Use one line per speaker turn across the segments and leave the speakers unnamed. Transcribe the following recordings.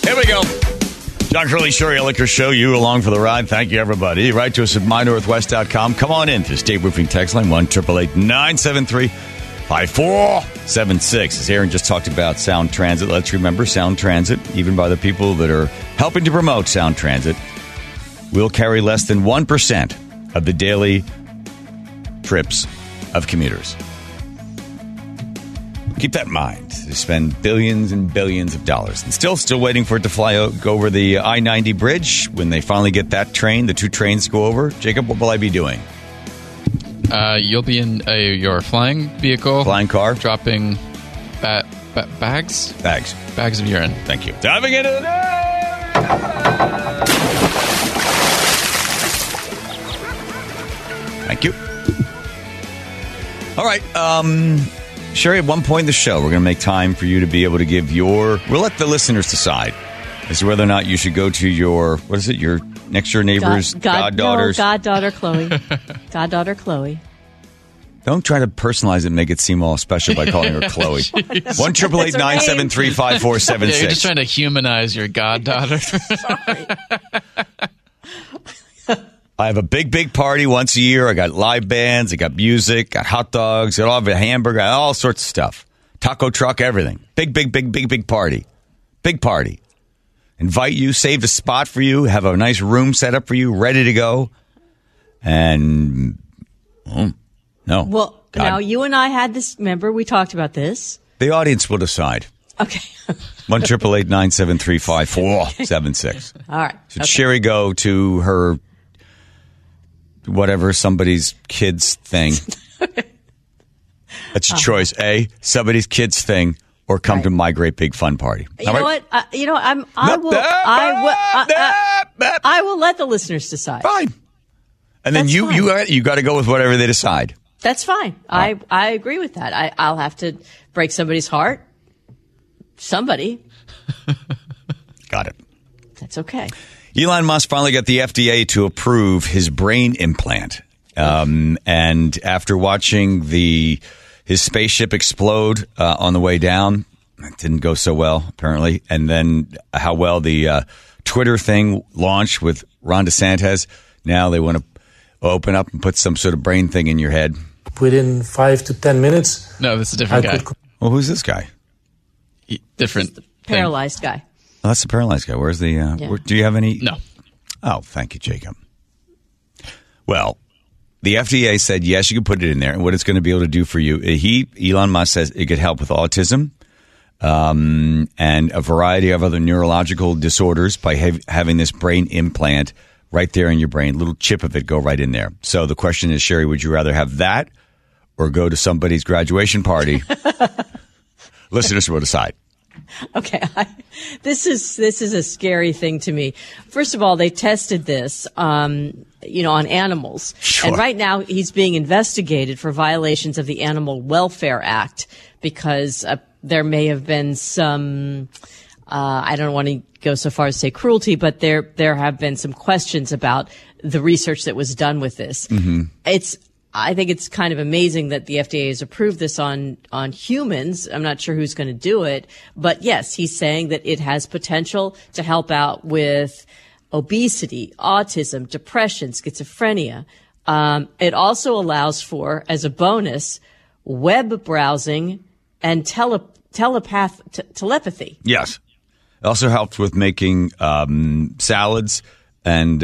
Here we go. John Curley, Sherry Liquor Show. You along for the ride. Thank you, everybody. Write to us at mynorthwest.com. Come on in to State Roofing Text Line 1-888-973-5476. As Aaron just talked about Sound Transit, let's remember Sound Transit, even by the people that are helping to promote Sound Transit, will carry less than 1% of the daily trips of commuters. Keep that in mind. They spend billions and billions of dollars. And still waiting for it to go over the I-90 bridge. When they finally get that train, the two trains go over. Jacob, what will I be doing?
You'll be in your flying vehicle.
Flying car.
Dropping bags? Bags of urine.
Thank you. Diving into the day! Thank you. All right. Sherry, at one point in the show, we're going to make time for you to be able to give we'll let the listeners decide as to whether or not you should go to your next door neighbor's goddaughter's.
Goddaughter Chloe. Goddaughter Chloe.
Don't try to personalize it and make it seem all special by calling her Chloe. 1-888-973-5476.
Yeah, you're just trying to humanize your goddaughter.
Sorry.
I have a big party once a year. I got live bands, I got music, got hot dogs, I have a hamburger, all sorts of stuff. Taco truck, everything. Big party. Big party. Invite you, saved a spot for you, have a nice room set up for you, ready to go. And, no.
Well,
God.
Now you and I had this, remember, we talked about this.
The audience will decide.
Okay.
1-888-973-5476.
All right.
Should Sherry go to her whatever, somebody's kid's thing? That's a choice. A, somebody's kid's thing, or come to my great big fun party.
You know what? I will let the listeners decide.
Fine. And then you got to go with whatever they decide.
That's fine. I agree with that. I'll have to break somebody's heart. Somebody.
Got it.
That's okay.
Elon Musk finally got the FDA to approve his brain implant. And after watching his spaceship explode on the way down, it didn't go so well, apparently. And then how well the Twitter thing launched with Ron DeSantis. Now they want to open up and put some sort of brain thing in your head.
Within 5 to 10 minutes.
No, this is a different guy.
Well, who's this guy?
Different.
The paralyzed guy.
Oh, that's the paralyzed guy. Where's the... do you have any...
No.
Oh, thank you, Jacob. Well, the FDA said, yes, you can put it in there. And what it's going to be able to do for you, Elon Musk says it could help with autism and a variety of other neurological disorders by having this brain implant right there in your brain. A little chip of it go right in there. So the question is, Sherry, would you rather have that or go to somebody's graduation party? Listeners will decide.
Okay, this is a scary thing to me. First of all, they tested this, on animals,
sure.
And right now he's being investigated for violations of the Animal Welfare Act because there may have been some. I don't want to go so far as to say cruelty, but there have been some questions about the research that was done with this. Mm-hmm. I think it's kind of amazing that the FDA has approved this on humans. I'm not sure who's going to do it, but yes, he's saying that it has potential to help out with obesity, autism, depression, schizophrenia. It also allows for, as a bonus, web browsing and telepathy.
Yes. It also helps with making salads and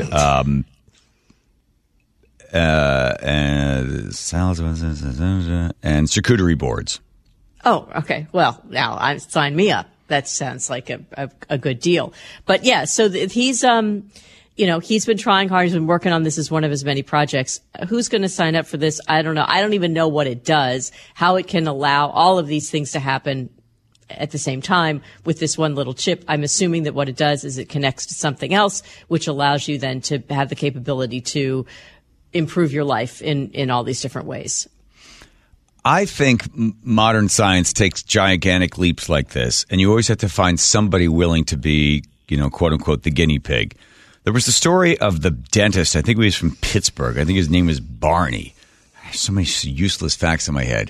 charcuterie boards.
Oh, okay. Well, now sign me up. That sounds like a good deal. But yeah, so he's been trying hard. He's been working on this as one of his many projects. Who's going to sign up for this? I don't know. I don't even know what it does, how it can allow all of these things to happen at the same time with this one little chip. I'm assuming that what it does is it connects to something else, which allows you then to have the capability to improve your life in all these different ways.
I think modern science takes gigantic leaps like this, and you always have to find somebody willing to be, quote unquote, the guinea pig. There was the story of the dentist. I think he was from Pittsburgh. I think his name was Barney. I have so many useless facts in my head.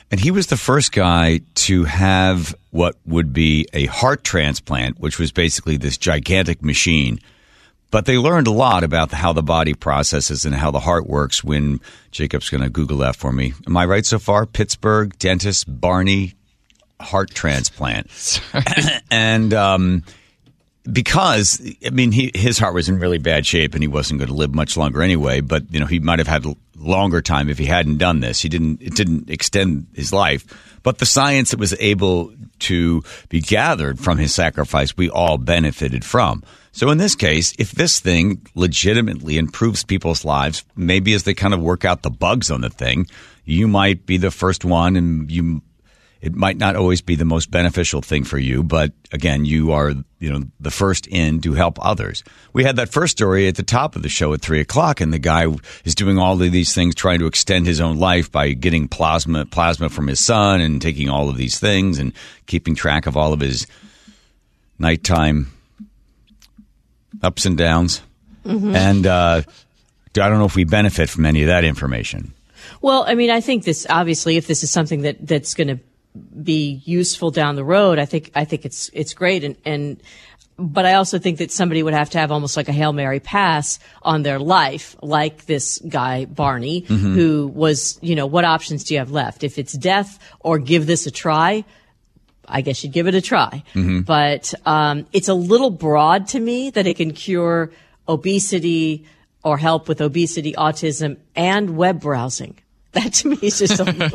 And he was the first guy to have what would be a heart transplant, which was basically this gigantic machine. But they learned a lot about how the body processes and how the heart works when Jacob's going to Google that for me. Am I right so far? Pittsburgh, dentist, Barney, heart transplant. And because, I mean, his heart was in really bad shape and he wasn't going to live much longer anyway, but, you know, he might have had longer time if he hadn't done this. It didn't extend his life. But the science that was able to be gathered from his sacrifice, we all benefited from. So in this case, if this thing legitimately improves people's lives, maybe as they kind of work out the bugs on the thing, you might be the first one, and it might not always be the most beneficial thing for you, but again, you are, you know, the first in to help others. We had that first story at the top of the show at 3:00, and the guy is doing all of these things, trying to extend his own life by getting plasma from his son and taking all of these things and keeping track of all of his nighttime ups and downs. Mm-hmm. And I don't know if we benefit from any of that information.
Well, I mean, I think this, obviously, if this is something that's going to be useful down the road, I think it's great. But I also think that somebody would have to have almost like a Hail Mary pass on their life, like this guy, Barney, mm-hmm. who was, you know, what options do you have left? If it's death or give this a try, I guess you'd give it a try. Mm-hmm. But it's a little broad to me that it can cure obesity or help with obesity, autism, and web browsing. That to me is just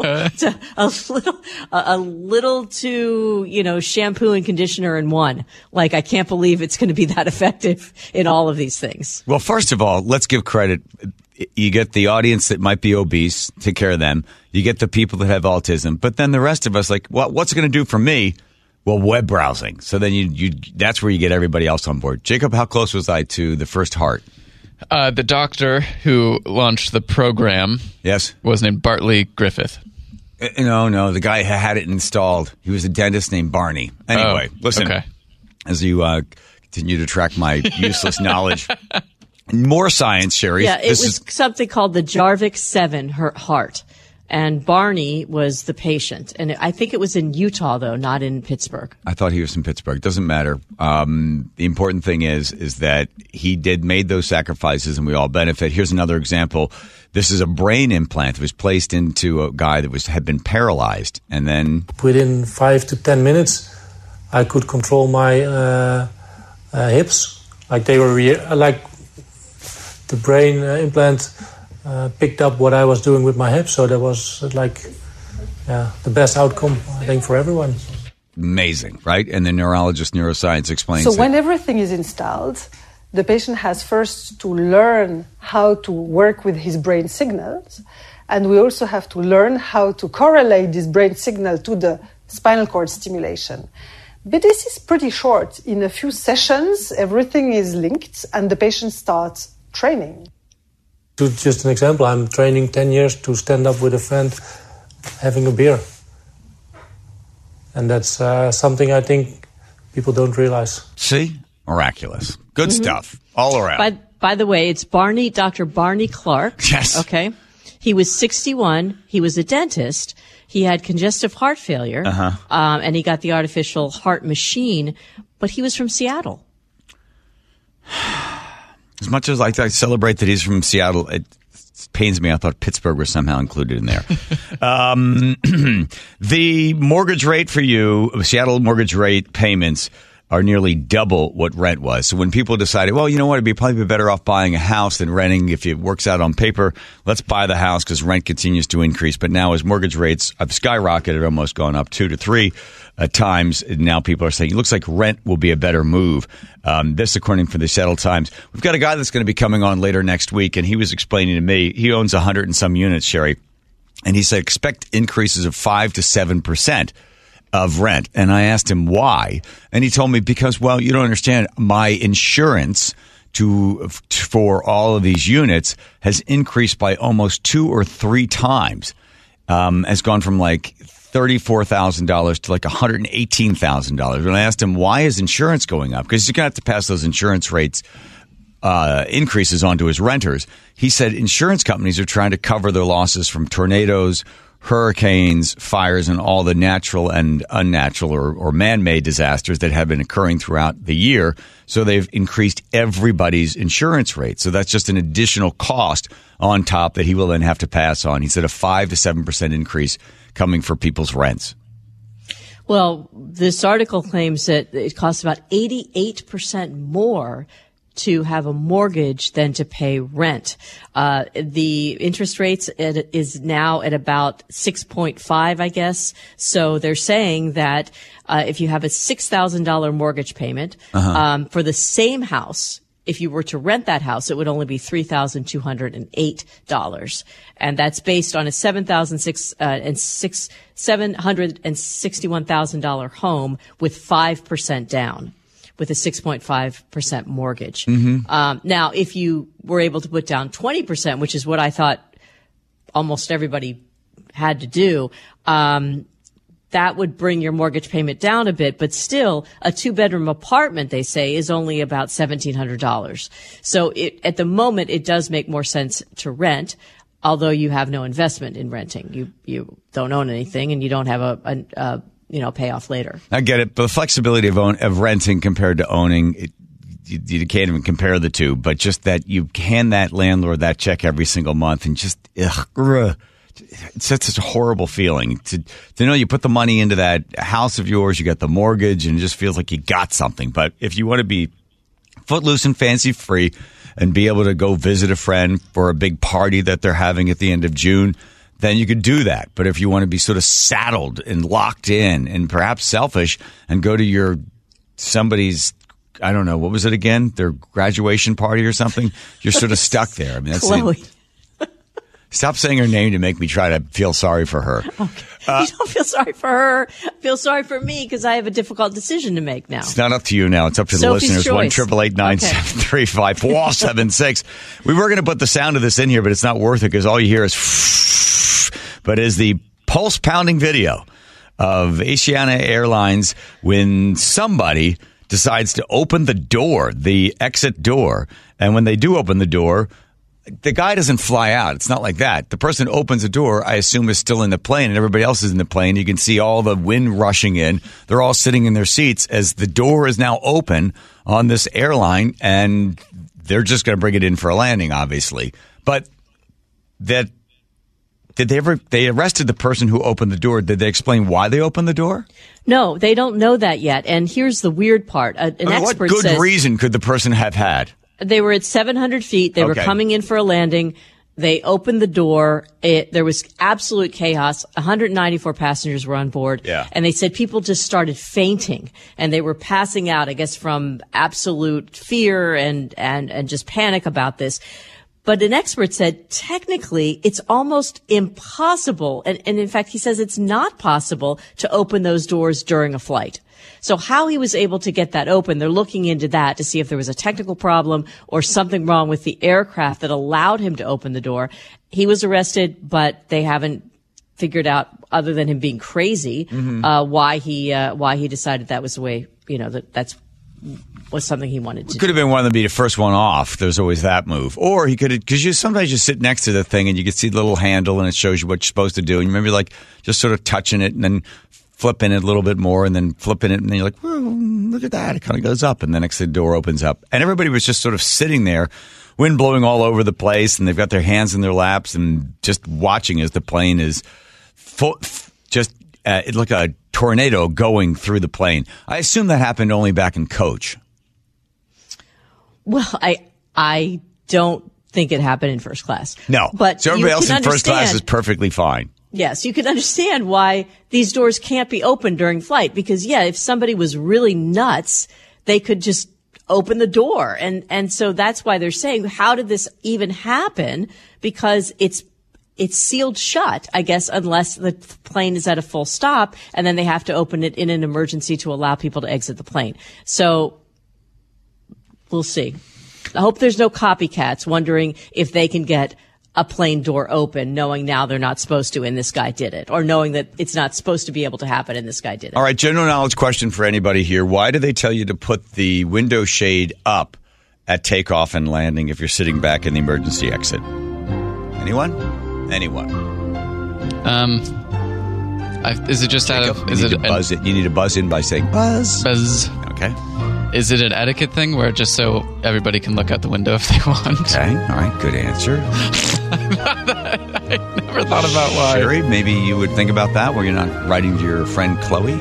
a little too, you know, shampoo and conditioner in one. Like, I can't believe it's going to be that effective in all of these things.
Well, first of all, let's give credit. You get the audience that might be obese, take care of them. You get the people that have autism. But then the rest of us, like, what's it going to do for me? Well, web browsing. So then you that's where you get everybody else on board. Jacob, how close was I to the first heart?
The doctor who launched the program,
yes,
was named Bartley Griffith.
No, the guy who had it installed. He was a dentist named Barney. Anyway, listen, okay. As you continue to track my useless knowledge, more science, Sherry.
Yeah, it was something called the Jarvik 7 heart. And Barney was the patient. And I think it was in Utah, though, not in Pittsburgh.
I thought he was in Pittsburgh. Doesn't matter. The important thing is that he made those sacrifices and we all benefit. Here's another example. This is a brain implant that was placed into a guy that had been paralyzed. And then
within 5 to 10 minutes, I could control my hips. Like they were like the brain implant picked up what I was doing with my hips, so that was the best outcome, I think, for everyone.
Amazing, right? And the neuroscience explains.
So when everything is installed, the patient has first to learn how to work with his brain signals, and we also have to learn how to correlate this brain signal to the spinal cord stimulation. But this is pretty short. In a few sessions, everything is linked, and the patient starts training.
Just an example, I'm training 10 years to stand up with a friend having a beer. And that's something I think people don't realize.
See? Miraculous. Good stuff. All around.
By the way, it's Dr. Barney Clark.
Yes.
Okay. He was 61. He was a dentist. He had congestive heart failure. And he got the artificial heart machine. But he was from Seattle.
As much as I celebrate that he's from Seattle, it pains me. I thought Pittsburgh was somehow included in there. The mortgage rate for you, Seattle mortgage rate payments are nearly double what rent was. So when people decided, well, you know what, it'd probably be better off buying a house than renting. If it works out on paper, let's buy the house because rent continues to increase. But now as mortgage rates have skyrocketed, almost gone up 2 to 3 times, now people are saying it looks like rent will be a better move. This, according to the Seattle Times. We've got a guy that's going to be coming on later next week, and he was explaining to me, he owns 100 and some units, Sherry, and he said expect increases of 5 to 7% of rent. And I asked him why, and he told me because, well, you don't understand, my insurance for all of these units has increased by almost 2 or 3 times. Has gone from like $34,000 to like $118,000. When I asked him why is insurance going up, because he's going to have to pass those insurance rates increases onto his renters. He said insurance companies are trying to cover their losses from tornadoes, hurricanes, fires, and all the natural and unnatural or man-made disasters that have been occurring throughout the year. So they've increased everybody's insurance rate. So that's just an additional cost on top that he will then have to pass on. He said a 5 to 7% increase coming for people's rents.
Well, this article claims that it costs about 88% more to have a mortgage than to pay rent. The interest rates is now at about 6.5, I guess. So they're saying that if you have a $6,000 mortgage payment for the same house, if you were to rent that house, it would only be $3,208. And that's based on a $761,000 home with 5% down, with a 6.5% mortgage. Now, if you were able to put down 20%, which is what I thought almost everybody had to do, that would bring your mortgage payment down a bit, but still a 2-bedroom apartment, they say, is only about $1,700. So at the moment, it does make more sense to rent, although you have no investment in renting. You don't own anything and you don't have a payoff later.
I get it. But the flexibility of renting compared to owning, you can't even compare the two, but just that you hand that landlord that check every single month and just, it's such a horrible feeling to know you put the money into that house of yours, you got the mortgage, and it just feels like you got something. But if you want to be footloose and fancy free and be able to go visit a friend for a big party that they're having at the end of June, then you could do that. But if you want to be sort of saddled and locked in and perhaps selfish and go to somebody's, I don't know, what was it again? Their graduation party or something? You're sort of stuck there. I mean, that's
Chloe.
Stop saying her name to make me try to feel sorry for her.
Okay. You don't feel sorry for her. Feel sorry for me because I have a difficult decision to make now.
It's not up to you now. It's up to
Sophie's
the listeners.
choice.
1-888-973-5476. We were going to put the sound of this in here, but it's not worth it because all you hear is but is the pulse-pounding video of Asiana Airlines when somebody decides to open the door, the exit door. And when they do open the door, the guy doesn't fly out. It's not like that. The person who opens the door, I assume, is still in the plane, and everybody else is in the plane. You can see all the wind rushing in. They're all sitting in their seats as the door is now open on this airline, and they're just going to bring it in for a landing, obviously. But they arrested the person who opened the door. Did they explain why they opened the door?
No, they don't know that yet. And here's the weird part.
What good reason could the person have had?
They were at 700 feet. They were coming in for a landing. They opened the door. There was absolute chaos. 194 passengers were on board.
Yeah.
And they said people just started fainting and they were passing out, I guess, from absolute fear and just panic about this. But an expert said, technically, it's almost impossible. And in fact, he says it's not possible to open those doors during a flight. So how he was able to get that open, they're looking into that to see if there was a technical problem or something wrong with the aircraft that allowed him to open the door. He was arrested, but they haven't figured out, other than him being crazy, why he decided that was the way, that's was something he wanted to do.
Could have been one of them be the first one off. There's always that move. Or he could have, because sometimes you sit next to the thing and you can see the little handle and it shows you what you're supposed to do. And you remember like just sort of touching it and then flipping it a little bit more and then flipping it. And then you're like, well, look at that. It kind of goes up. And then next the door opens up. And everybody was just sort of sitting there, wind blowing all over the place. And they've got their hands in their laps and just watching as the plane is it's like a tornado going through the plane. I assume that happened only back in coach.
Well, I don't think it happened in first class.
No.
But
so everybody else in first class is perfectly fine.
Yes, you can understand why these doors can't be opened during flight because, if somebody was really nuts, they could just open the door. And so that's why they're saying, how did this even happen? Because it's sealed shut, I guess, unless the plane is at a full stop, and then they have to open it in an emergency to allow people to exit the plane. So we'll see. I hope there's no copycats wondering if they can get a plane door open, knowing now they're not supposed to and this guy did it, or knowing that it's not supposed to be able to happen and this guy did it.
All right, general knowledge question for anybody here. Why do they tell you to put the window shade up at takeoff and landing if you're sitting back in the emergency exit? Anyone?
Is it just out of? Is it?
Buzz it. You need to buzz in by saying buzz.
Buzz.
Okay.
Is it an etiquette thing where just so everybody can look out the window if they want?
Okay. All right. Good answer.
I never thought about why.
Sherry, maybe you would think about that where you're not writing to your friend Chloe.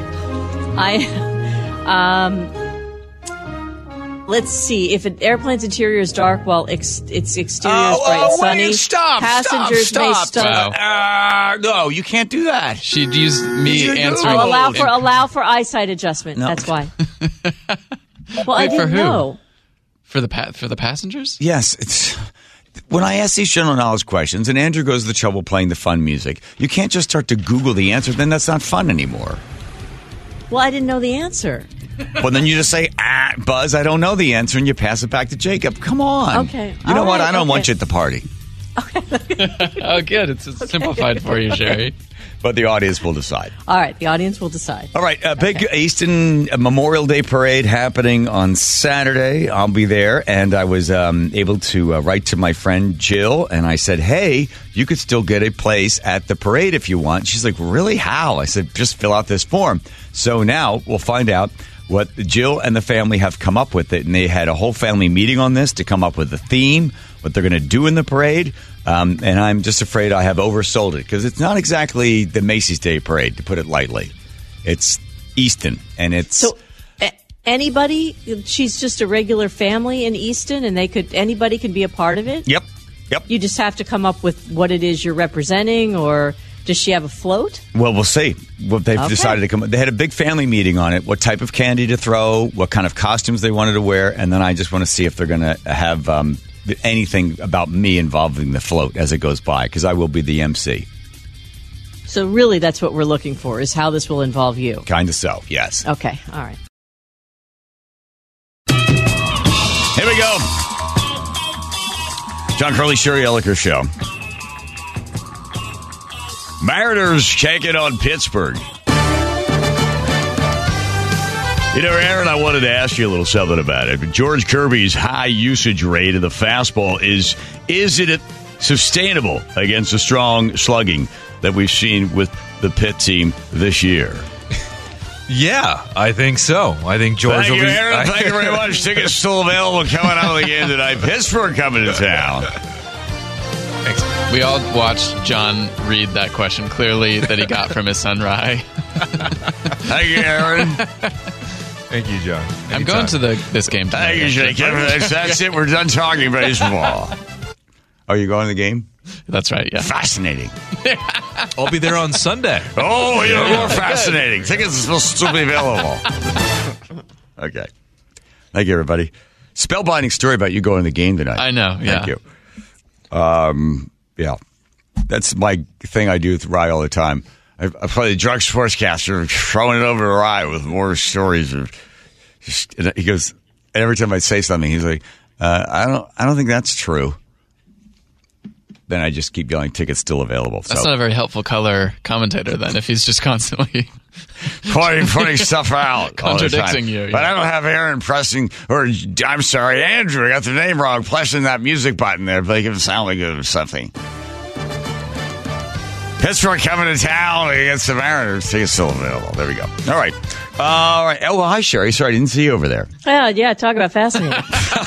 Let's see. If an airplane's interior is dark while its exterior is bright and sunny, passengers may stop.
Wow.
No, you can't do that.
She'd use me answering.
Allow for eyesight adjustment.
No.
That's why. Well, I
Wait, for
didn't
who?
know.
For the passengers?
Yes, it's when I ask these general knowledge questions, and Andrew goes to the trouble playing the fun music. You can't just start to Google the answer. Then that's not fun anymore.
Well, I didn't know the answer.
Well, then you just say, Buzz, I don't know the answer, and you pass it back to Jacob. Come on.
Okay.
You know
All
what?
right,
I don't
okay.
want you at the party.
Oh, good. It's simplified for you, Sherry.
But the audience will decide.
All right, the audience will decide.
All right, a big Easton Memorial Day parade happening on Saturday. I'll be there, and I was able to write to my friend Jill, and I said, hey, you could still get a place at the parade if you want. She's like, really? How? I said, just fill out this form. So now we'll find out what Jill and the family have come up with it, and they had a whole family meeting on this to come up with a theme, what they're going to do in the parade. And I'm just afraid I have oversold it because it's not exactly the Macy's Day Parade, to put it lightly. It's Easton, and it's
So anybody, she's just a regular family in Easton, and anybody can be a part of it?
Yep.
You just have to come up with what it is you're representing, or does she have a float?
Well, we'll see. What they've decided to come. They had a big family meeting on it. What type of candy to throw? What kind of costumes they wanted to wear? And then I just want to see if they're going to have anything about me involving the float as it goes by, because I will be the MC.
So really, that's what we're looking for, is how this will involve you.
Kind of so. Yes.
Okay. All right.
Here we go. John Curley, Sherry Elliker Show. Mariners check it on Pittsburgh. You know, Aaron, I wanted to ask you a little something about it. George Kirby's high usage rate of the fastball, is it sustainable against the strong slugging that we've seen with the Pitt team this year?
Yeah, I think so. I think George will be...
Aaron. Thank you very much. Tickets still available coming out of the game tonight. Pittsburgh coming to town.
Thanks. We all watched John read that question clearly that he got from his son, Rye.
Thank you, Aaron.
Thank you, John.
I'm going to this game tonight.
Thank you, Jacob. That's it. We're done talking baseball. Are you going to the game?
That's right, yeah.
Fascinating.
I'll be there on Sunday.
Oh, you're more fascinating. Tickets will still be available. Okay. Thank you, everybody. Spellbinding story about you going to the game tonight.
I know, yeah.
Thank you. Yeah. That's my thing I do with Rye all the time. I play the drug sportscaster, throwing it over to Rye with more stories. He goes, every time I say something, he's like, I don't think that's true. Then I just keep yelling, tickets still available.
That's not a very helpful color commentator then, if he's just constantly
pointing stuff out.
Contradicting you.
But I don't have Aaron pressing, or I'm sorry, Andrew, I got the name wrong, pressing that music button there, make it sound like it was something. Pittsburgh coming to town against the Mariners. Tickets still available. There we go. All right. Oh, well, hi, Sherry. Sorry, I didn't see you over there.
Yeah, talk about fascinating.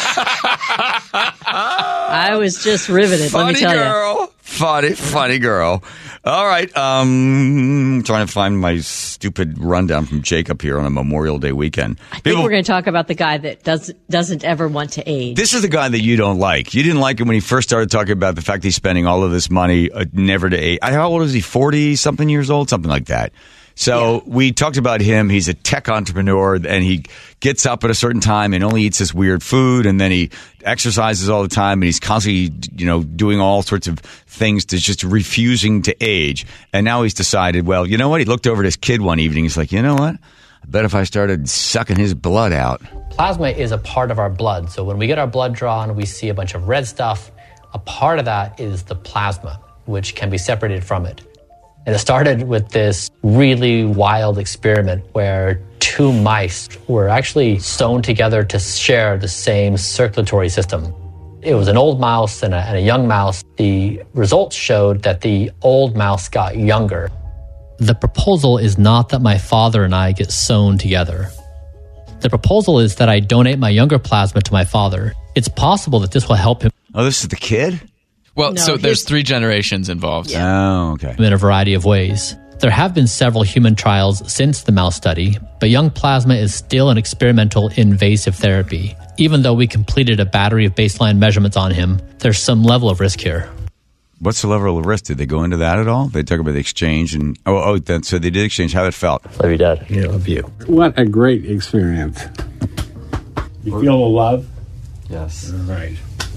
I was just riveted, let me tell you.
Funny girl. All right. Trying to find my stupid rundown from Jacob here on a Memorial Day weekend.
I think we're going to talk about the guy that doesn't ever want to age.
This is the guy that you don't like. You didn't like him when he first started talking about the fact he's spending all of this money never to age. How old is he? 40-something years old? Something like that. So we talked about him. He's a tech entrepreneur, and he gets up at a certain time and only eats this weird food, and then he exercises all the time, and he's constantly, doing all sorts of things to just refusing to age. And now he's decided, well, you know what? He looked over at his kid one evening. He's like, you know what? I bet if I started sucking his blood out.
Plasma is a part of our blood. So when we get our blood drawn, we see a bunch of red stuff. A part of that is the plasma, which can be separated from it. And it started with this really wild experiment where two mice were actually sewn together to share the same circulatory system. It was an old mouse and a young mouse. The results showed that the old mouse got younger. The proposal is not that my father and I get sewn together. The proposal is that I donate my younger plasma to my father. It's possible that this will help him.
Oh, this is the kid?
Well,
No,
so there's 3 generations involved.
Oh, okay.
In a variety of ways. There have been several human trials since the mouse study, but young plasma is still an experimental invasive therapy. Even though we completed a battery of baseline measurements on him, there's some level of risk here.
What's the level of risk? Did they go into that at all? They talk about the exchange and so they did exchange. How that felt?
Love you, Dad.
Yeah, love you.
What a great experience. You feel the love?
Yes.
All right.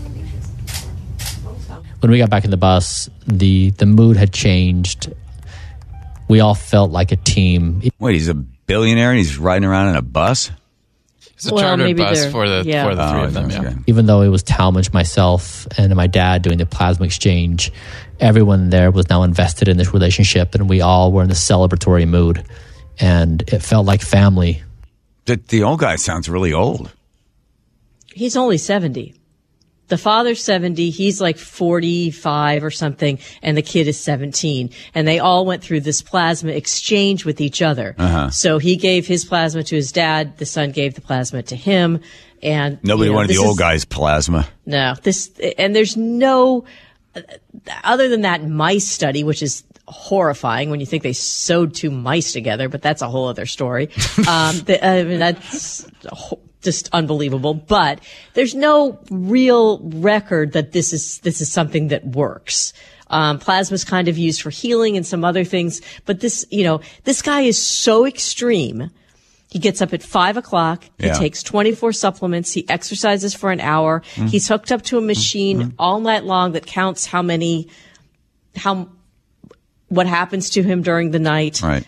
When we got back in the bus, the mood had changed. We all felt like a team.
Wait, he's a billionaire and he's riding around in a bus?
It's a chartered bus for the 3 of them, yeah.
Even though it was Talmadge, myself, and my dad doing the plasma exchange, everyone there was now invested in this relationship, and we all were in a celebratory mood, and it felt like family.
The old guy sounds really old.
He's only 70. The father's 70, he's like 45 or something, and the kid is 17. And they all went through this plasma exchange with each other. So he gave his plasma to his dad, the son gave the plasma to him, and
nobody wanted the old guy's plasma.
No, and there's no, other than that mice study, which is horrifying when you think they sewed 2 mice together, but that's a whole other story. That's just unbelievable. But there's no real record that this is something that works. Plasma's kind of used for healing and some other things, but this guy is so extreme. He gets up at 5 o'clock. He takes 24 supplements. He exercises for an hour. He's hooked up to a machine all night long that counts what happens to him during the night.
Right.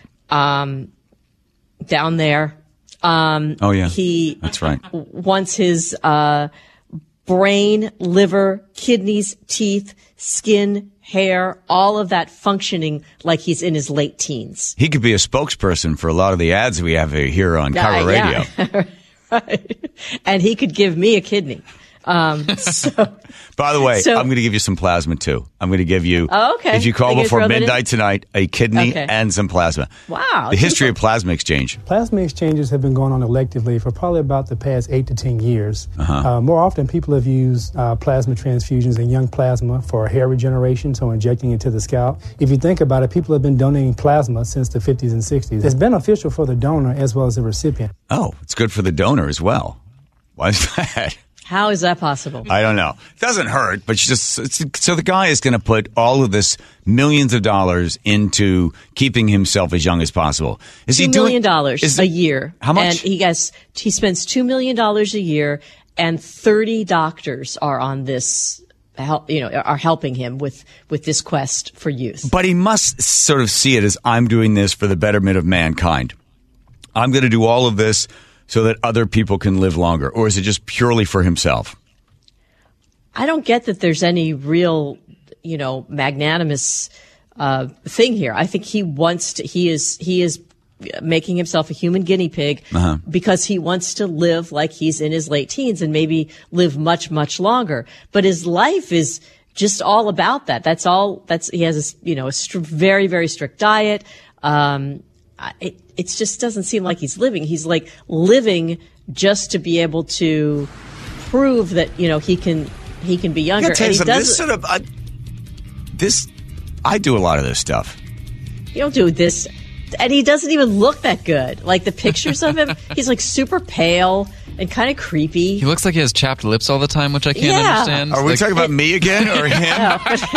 Down there.
That's right.
Wants his brain, liver, kidneys, teeth, skin, hair, all of that functioning like he's in his late teens.
He could be a spokesperson for a lot of the ads we have here on Cover Radio.
Right. And he could give me a kidney.
By the way, I'm going to give you some plasma too. I'm going to give you,
okay.
if you call before midnight tonight, a kidney and some plasma.
Wow.
The history of plasma exchange.
Plasma exchanges have been going on electively for probably about the past 8 to 10 years. More often, people have used plasma transfusions and young plasma for hair regeneration, so injecting into the scalp. If you think about it, people have been donating plasma since the 50s and 60s. It's beneficial for the donor as well as the recipient.
Oh, it's good for the donor as well. Why is that?
How is that possible?
I don't know. It doesn't hurt, but so the guy is going to put all of this millions of dollars into keeping himself as young as possible. Is he
$2 million a year?
How much?
And he spends $2 million a year, and 30 doctors are on this. Are helping him with this quest for youth.
But he must sort of see it as, I'm doing this for the betterment of mankind. I'm going to do all of this so that other people can live longer? Or is it just purely for himself?
I don't get that there's any real, magnanimous thing here. I think he is making himself a human guinea pig because he wants to live like he's in his late teens and maybe live much, much longer. But his life is just all about that. He has a very, very strict diet. It just doesn't seem like he's living. He's like living just to be able to prove that, he can be younger.
I tell you something, I do a lot of this stuff.
You don't do this. And he doesn't even look that good. Like the pictures of him, he's like super pale and kind of creepy.
He looks like he has chapped lips all the time, which I can't understand.
Are we talking about me again or him?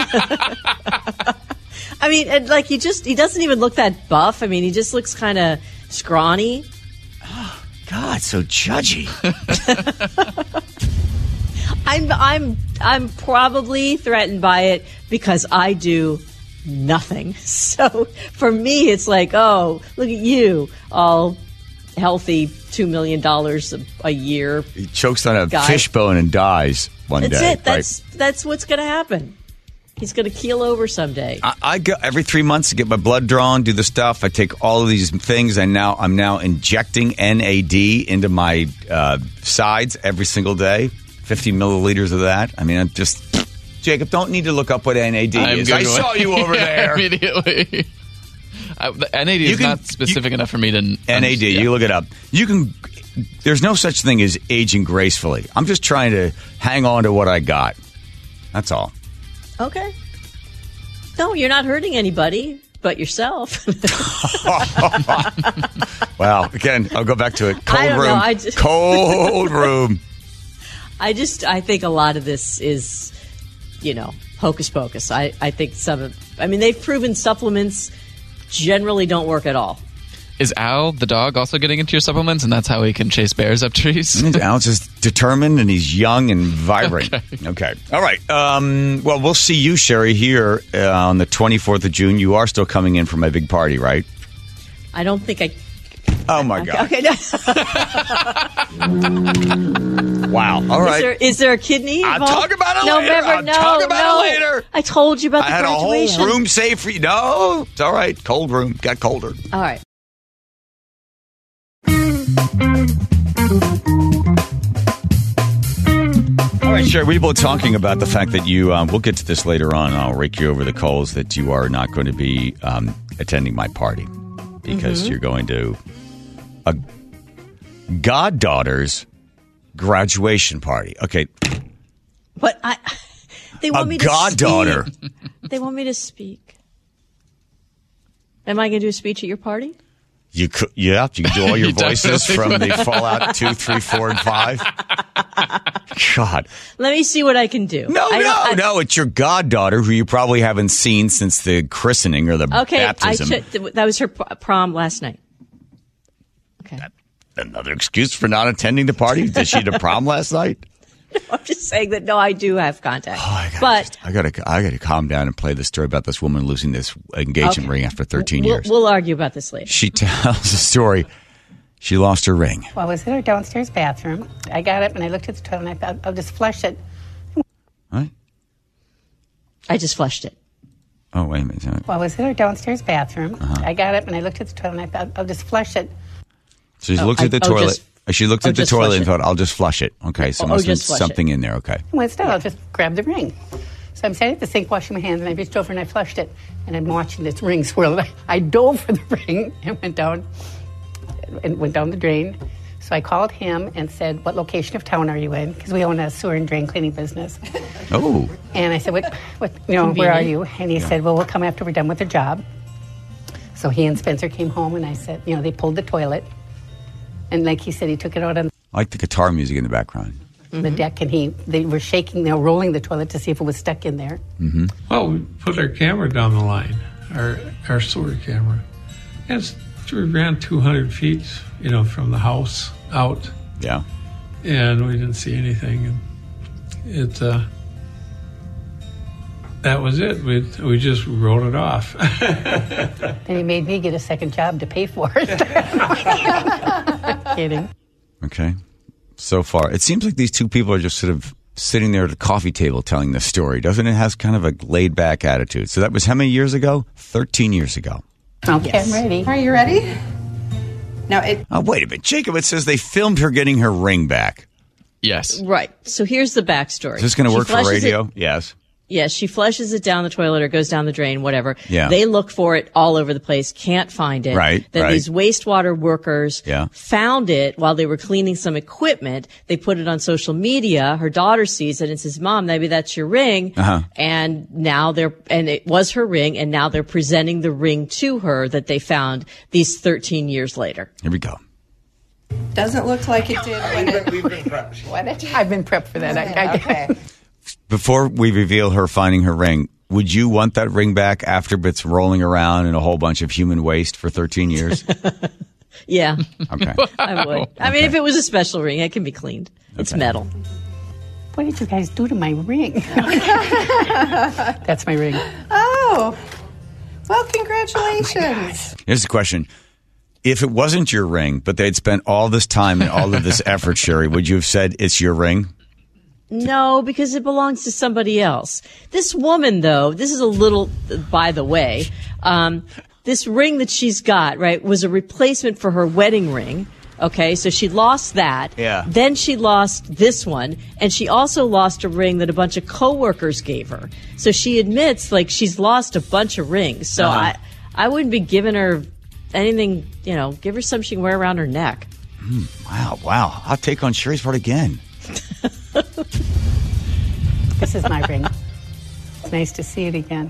I mean, and like he doesn't even look that buff. I mean, he just looks kind of scrawny.
Oh, God, so judgy.
I'm probably threatened by it because I do nothing. So for me, it's like, oh, look at you, all healthy, $2 million a year.
He chokes on a fishbone and dies one day.
That's it. That's what's going to happen. He's going to keel over someday.
I go every 3 months to get my blood drawn, do the stuff. I take all of these things, and I'm now injecting NAD into my sides every single day. 50 milliliters of that. I mean, I'm just... Jacob, don't need to look up what NAD is. I saw you over there.
Immediately. The NAD is not specific enough for me to...
NAD, you look it up. You can... There's no such thing as aging gracefully. I'm just trying to hang on to what I got. That's all.
Okay. No, you're not hurting anybody but yourself.
Well, again, I'll go back to it. Cold
I don't
room.
know,
Cold room.
I think a lot of this is, hocus pocus. I think they've proven supplements generally don't work at all.
Is Al, the dog, also getting into your supplements, and that's how he can chase bears up trees?
Al's just determined, and he's young and vibrant. Okay. All right. Well, we'll see you, Sherry, here on the 24th of June. You are still coming in for my big party, right?
I don't think I...
Oh, my God.
Okay. No.
Wow. All right.
Is there a kidney involved?
I'll talk about it
no,
later.
Remember,
I'll talk about it later.
I told you about the graduation.
I had a whole room saved for you. No, it's all right. Cold room. Got colder.
All right.
All right, Sherry, we were both talking about the fact that you, we'll get to this later on, I'll rake you over the coals, that you are not going to be attending my party because you're going to a goddaughter's graduation party. Okay.
But they want me to
goddaughter.
speak. They want me to speak. Am I going to do a speech at your party?
You could, yeah, you can do all your voices from the Fallout 2, 3, 4, and 5. God.
Let me see what I can do.
No, it's your goddaughter who you probably haven't seen since the christening or the baptism.
That was her prom last night. Okay.
Another excuse for not attending the party? Did she to prom last night?
No, I'm just saying that, no, I do have contact.
I gotta calm down and play the story about this woman losing this engagement ring after 13 years.
We'll argue about this later.
She tells a story. She lost her ring.
Well, I was in her downstairs bathroom. I got up and I looked at the toilet and I thought, I'll just flush it.
What?
I just flushed it.
Oh, wait a minute.
Well, I was in her downstairs bathroom. I got up and I looked at the toilet and I thought, I'll just flush it.
So she looked at the toilet. She looked at the toilet and thought, I'll just flush it. Okay, so must have been something in there. Okay.
Well, instead, I'll just grab the ring. So I'm sitting at the sink washing my hands, and I reached over and I flushed it. And I'm watching this ring swirl. I dove for the ring and went down the drain. So I called him and said, what location of town are you in? Because we own a sewer and drain cleaning business.
Oh.
And I said, where are you? And he said, well, we'll come after we're done with the job. So he and Spencer came home, and I said, they pulled the toilet. And like he said, he took it out on
I like the guitar music in the background.
The deck, and they were shaking, they were rolling the toilet to see if it was stuck in there.
Mm-hmm.
Well, we put our camera down the line, our sewer camera. And we ran 200 feet, from the house out.
Yeah.
And we didn't see anything. And that was it. We just wrote it off.
Then he made me get a second job to pay for it. Kidding.
Okay. So far, it seems like these two people are just sort of sitting there at a coffee table telling this story. Doesn't it have kind of a laid-back attitude? So that was how many years ago? 13 years ago.
Okay, yes. I'm ready.
Are you ready? Now
Oh, wait a minute. Jacob, it says they filmed her getting her ring back.
Yes.
Right. So here's the backstory.
Is this going to work for radio? Yes.
Yes, she flushes it down the toilet or goes down the drain, whatever.
Yeah.
They look for it all over the place, can't find it.
Right.
Then these wastewater workers found it while they were cleaning some equipment. They put it on social media. Her daughter sees it and says, Mom, maybe that's your ring. And now and it was her ring, and now they're presenting the ring to her that they found these 13 years later.
Here we go.
Doesn't look like it did when
we've been prepped. I've been prepped for that.
Okay.
Before we reveal her finding her ring, would you want that ring back after it's rolling around in a whole bunch of human waste for 13 years?
Yeah.
Okay.
I would. I mean, if it was a special ring, it can be cleaned. It's metal.
What did you guys do to my ring? That's my ring.
Oh. Well, congratulations.
Here's the question. If it wasn't your ring, but they'd spent all this time and all of this effort, Sherry, would you have said it's your ring?
No, because it belongs to somebody else. This woman, though, this is a little, by the way, this ring that she's got, right, was a replacement for her wedding ring, Okay, so she lost that.
Yeah.
Then she lost this one, and she also lost a ring that a bunch of coworkers gave her. So she admits, like, she's lost a bunch of rings. So I wouldn't be giving her anything, give her something she can wear around her neck.
Wow. I'll take on Sherry's part again.
This is my ring. It's nice to see it again.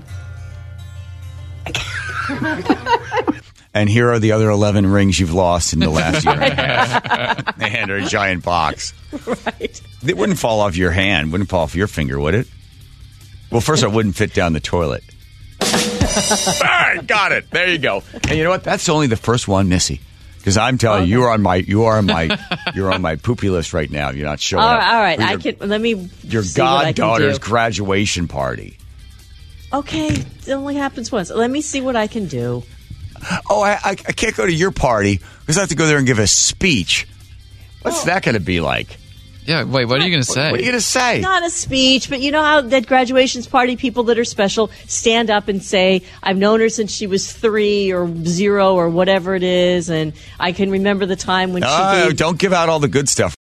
And here are the other 11 rings you've lost in the last year and a half. They hand her a giant box.
Right.
It wouldn't fall off your hand. Wouldn't fall off your finger, would it? Well, first it wouldn't fit down the toilet. All right, got it. There you go. And you know what? That's only the first one, Missy. Because I'm telling you, you're on my poopy list right now. You're not showing up.
All right. Let me
your
see what I can
goddaughter's
do.
graduation party.
Okay, it only happens once. Let me see what I can do.
Oh, I can't go to your party because I have to go there and give a speech. What's that going to be like?
Yeah, wait, what are you going to say?
What are you going to say?
Not a speech, but you know how at graduations party, people that are special stand up and say, I've known her since she was 3 or 0 or whatever it is, and I can remember the time when she gave...
Don't give out all the good stuff.